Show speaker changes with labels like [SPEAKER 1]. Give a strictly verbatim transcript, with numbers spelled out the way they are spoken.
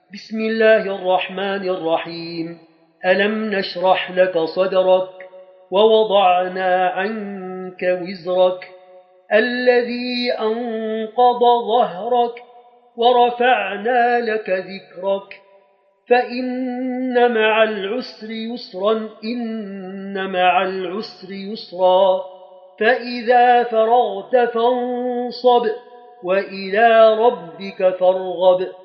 [SPEAKER 1] بسم الله الرحمن الرحيم. ألم نشرح لك صدرك ووضعنا عنك وزرك الذي أنقض ظهرك ورفعنا لك ذكرك فإن مع العسر يسرا إن مع العسر يسرا فإذا فرغت فانصب وإلى ربك فارغب